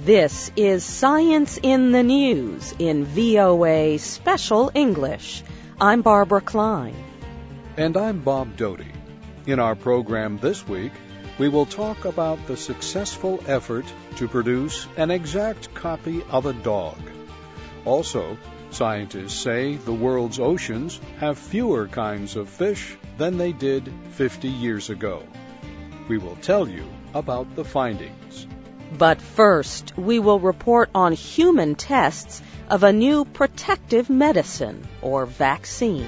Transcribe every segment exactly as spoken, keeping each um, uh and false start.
This is Science in the News in V O A Special English. I'm Barbara Klein. And I'm Bob Doty. In our program this week, we will talk about the successful effort to produce an exact copy of a dog. Also, scientists say the world's oceans have fewer kinds of fish than they did fifty years ago. We will tell you about the findings. But first, we will report on human tests of a new protective medicine, or vaccine.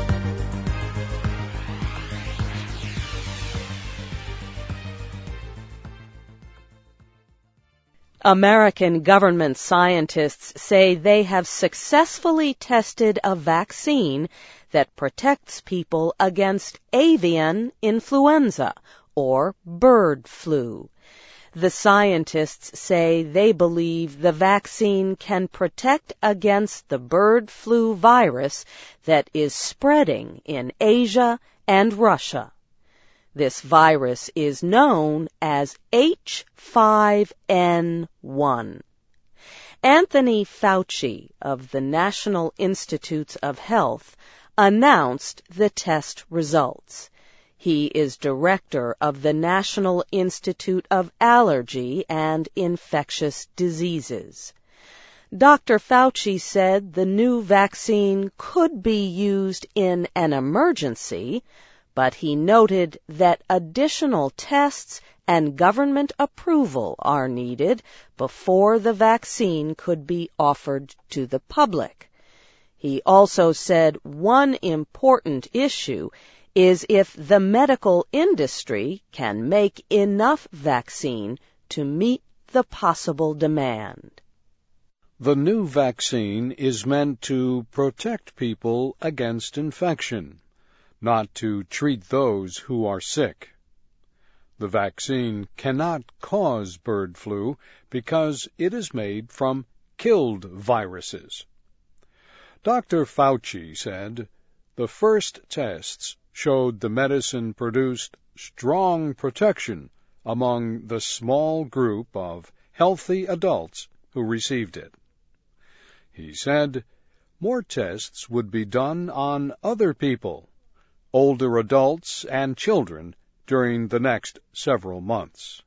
American government scientists say they have successfully tested a vaccine that protects people against avian influenza, or bird flu. The scientists say they believe the vaccine can protect against the bird flu virus that is spreading in Asia and Russia. This virus is known as H five N one. Anthony Fauci of the National Institutes of Health announced the test results. He is director of the National Institute of Allergy and Infectious Diseases. Doctor Fauci said the new vaccine could be used in an emergency, but he noted that additional tests and government approval are needed before the vaccine could be offered to the public. He also said one important issue is if the medical industry can make enough vaccine to meet the possible demand. The new vaccine is meant to protect people against infection, not to treat those who are sick. The vaccine cannot cause bird flu because it is made from killed viruses. Doctor Fauci said the first tests showed the medicine produced strong protection among the small group of healthy adults who received it. He said more tests would be done on other people, older adults and children, during the next several months.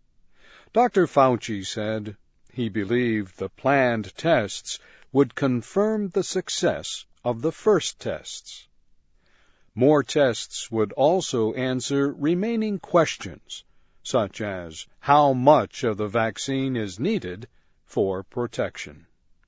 Doctor Fauci said he believed the planned tests would confirm the success of the first tests. More tests would also answer remaining questions, such as how much of the vaccine is needed for protection.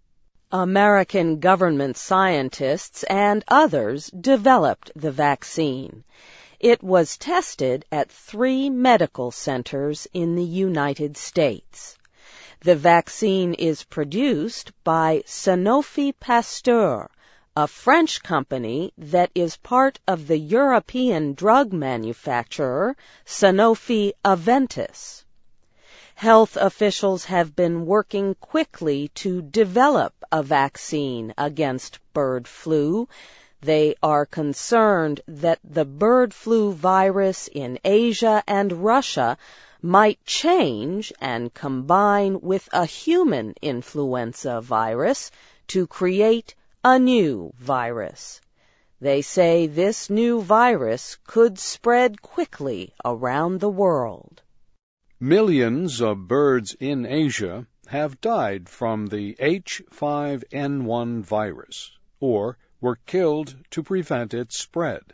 American government scientists and others developed the vaccine. It was tested at three medical centers in the United States. The vaccine is produced by Sanofi Pasteur, a French company that is part of the European drug manufacturer Sanofi Aventis. Health officials have been working quickly to develop a vaccine against bird flu. They are concerned that the bird flu virus in Asia and Russia might change and combine with a human influenza virus to create a new virus. They say this new virus could spread quickly around the world. Millions of birds in Asia have died from the H five N one virus, or were killed to prevent its spread.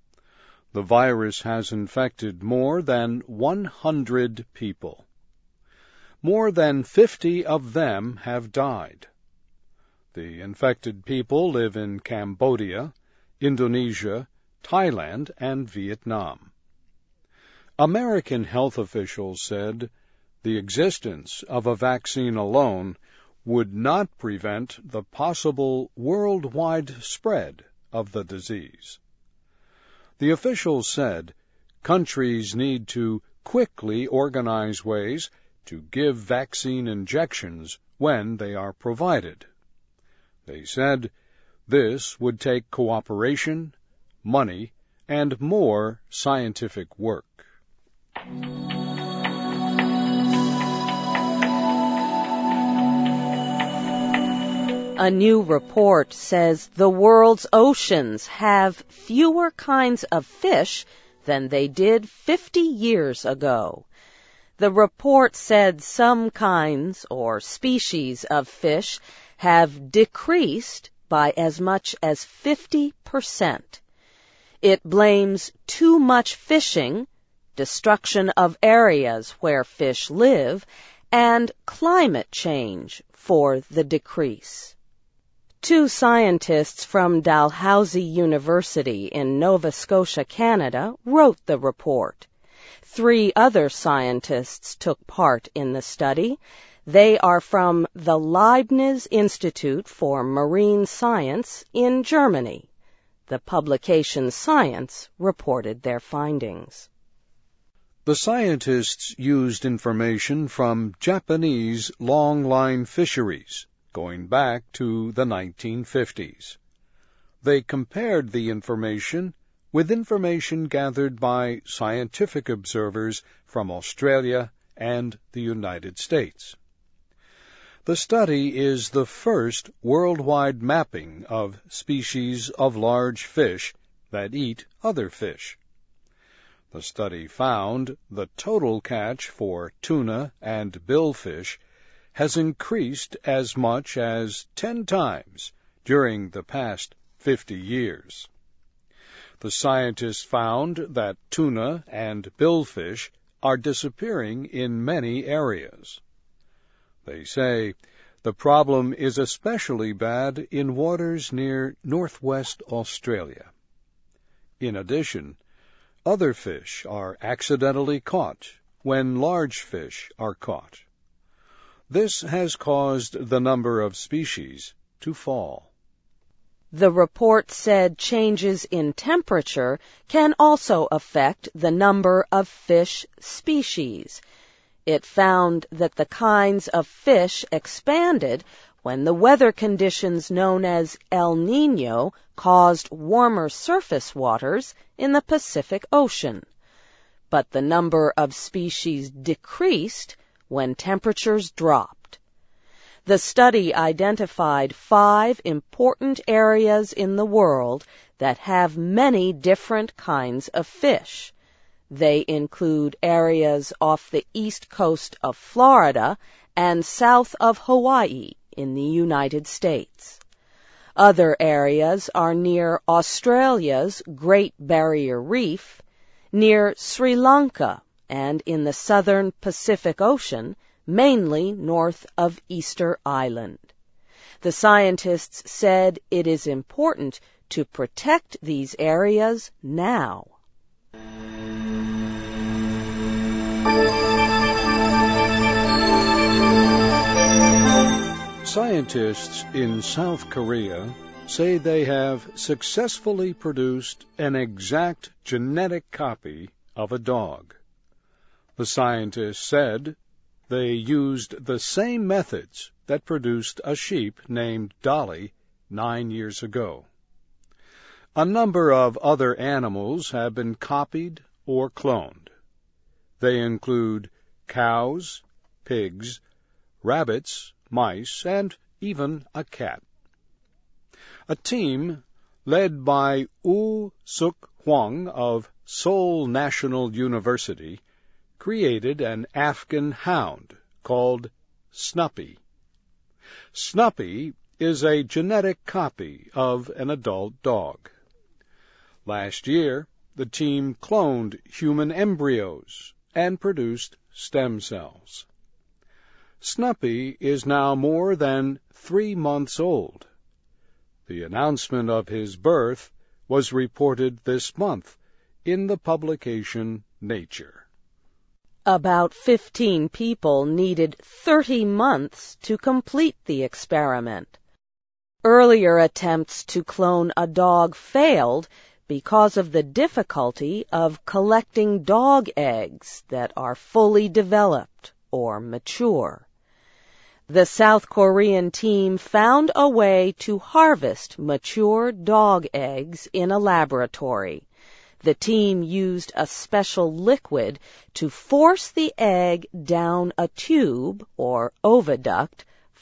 The virus has infected more than one hundred people. More than fifty of them have died. The infected people live in Cambodia, Indonesia, Thailand, and Vietnam. American health officials said the existence of a vaccine alone would not prevent the possible worldwide spread of the disease. The officials said countries need to quickly organize ways to give vaccine injections when they are provided. They said this would take cooperation, money, and more scientific work. A new report says the world's oceans have fewer kinds of fish than they did fifty years ago. The report said some kinds or species of fish have decreased by as much as fifty percent. It blames too much fishing, destruction of areas where fish live, and climate change for the decrease. Two scientists from Dalhousie University in Nova Scotia, Canada, wrote the report. Three other scientists took part in the study. They are from the Leibniz Institute for Marine Science in Germany. The publication Science reported their findings. The scientists used information from Japanese longline fisheries going back to the nineteen fifties. They compared the information with information gathered by scientific observers from Australia and the United States. The study is the first worldwide mapping of species of large fish that eat other fish. The study found the total catch for tuna and billfish has increased as much as ten times during the past fifty years. The scientists found that tuna and billfish are disappearing in many areas. They say the problem is especially bad in waters near northwest Australia. In addition, other fish are accidentally caught when large fish are caught. This has caused the number of species to fall. The report said changes in temperature can also affect the number of fish species. It found that the kinds of fish expanded when the weather conditions known as El Niño caused warmer surface waters in the Pacific Ocean. But the number of species decreased when temperatures dropped. The study identified five important areas in the world that have many different kinds of fish. They include areas off the east coast of Florida and south of Hawaii in the United States. Other areas are near Australia's Great Barrier Reef, near Sri Lanka, and in the southern Pacific Ocean, mainly north of Easter Island. The scientists said it is important to protect these areas now. Scientists in South Korea say they have successfully produced an exact genetic copy of a dog. The scientists said they used the same methods that produced a sheep named Dolly nine years ago. A number of other animals have been copied or cloned. They include cows, pigs, rabbits, mice, and even a cat. A team led by Woo Suk Hwang of Seoul National University created an Afghan hound called Snuppy. Snuppy is a genetic copy of an adult dog. Last year, the team cloned human embryos and produced stem cells. Snuppy is now more than three months old. The announcement of his birth was reported this month in the publication Nature. About fifteen people needed thirty months to complete the experiment. Earlier attempts to clone a dog failed because of the difficulty of collecting dog eggs that are fully developed or mature. The South Korean team found a way to harvest mature dog eggs in a laboratory. The team used a special liquid to force the egg down a tube or oviduct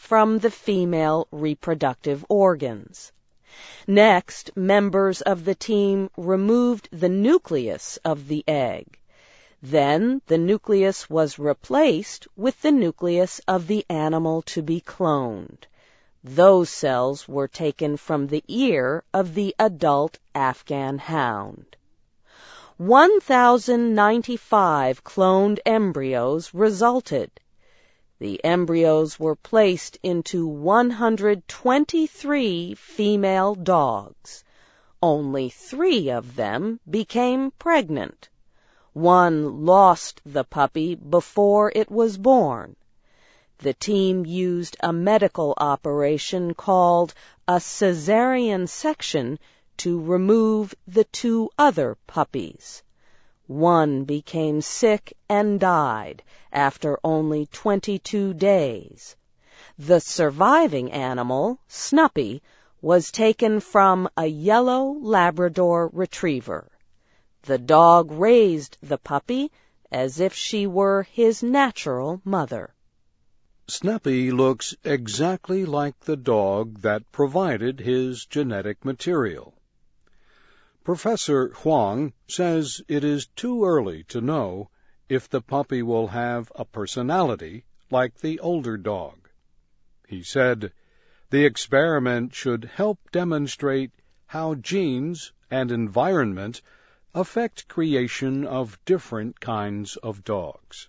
from the female reproductive organs. Next, members of the team removed the nucleus of the egg. Then the nucleus was replaced with the nucleus of the animal to be cloned. Those cells were taken from the ear of the adult Afghan hound. one thousand ninety-five cloned embryos resulted. The embryos were placed into one hundred twenty-three female dogs. Only three of them became pregnant. One lost the puppy before it was born. The team used a medical operation called a cesarean section to remove the two other puppies. One became sick and died after only twenty-two days. The surviving animal, Snuppy, was taken from a yellow Labrador retriever. The dog raised the puppy as if she were his natural mother. Snuppy looks exactly like the dog that provided his genetic material. Professor Huang says it is too early to know if the puppy will have a personality like the older dog. He said, the experiment should help demonstrate how genes and environment affect creation of different kinds of dogs.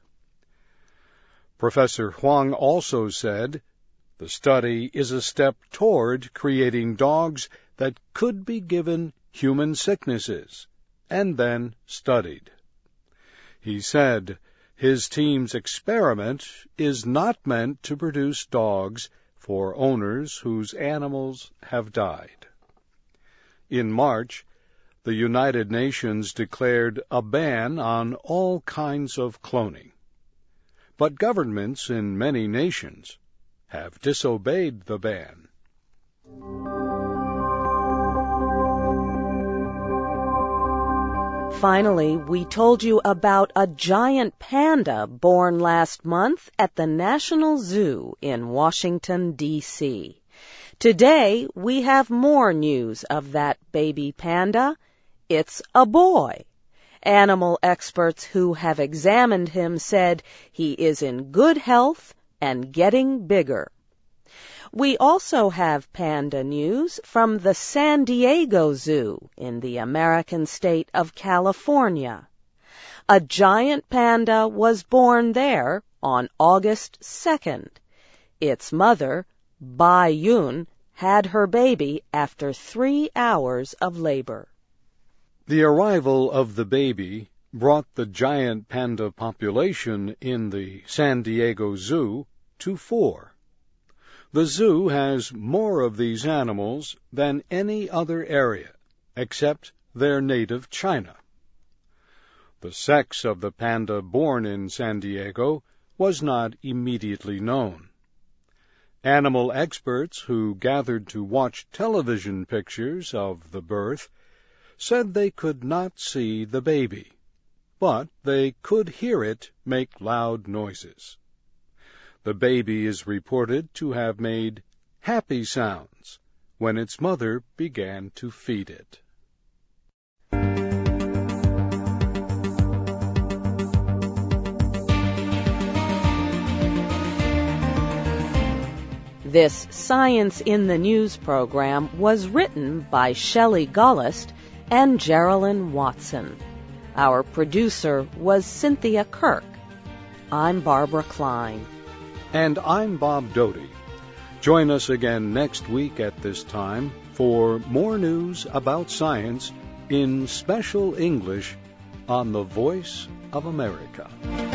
Professor Huang also said, the study is a step toward creating dogs that could be given human sicknesses and then studied. He said his team's experiment is not meant to produce dogs for owners whose animals have died. In March, the United Nations declared a ban on all kinds of cloning. But governments in many nations have disobeyed the ban. Finally, we told you about a giant panda born last month at the National Zoo in Washington, D C Today, we have more news of that baby panda. It's a boy. Animal experts who have examined him said he is in good health and getting bigger. We also have panda news from the San Diego Zoo in the American state of California. A giant panda was born there on August second. Its mother, Bai Yun, had her baby after three hours of labor. The arrival of the baby brought the giant panda population in the San Diego Zoo to four. The zoo has more of these animals than any other area, except their native China. The sex of the panda born in San Diego was not immediately known. Animal experts who gathered to watch television pictures of the birth said they could not see the baby, but they could hear it make loud noises. The baby is reported to have made happy sounds when its mother began to feed it. This Science in the News program was written by Shelley Gullist and Geraldine Watson. Our producer was Cynthia Kirk. I'm Barbara Klein. And I'm Bob Doty. Join us again next week at this time for more news about science in special English on the Voice of America.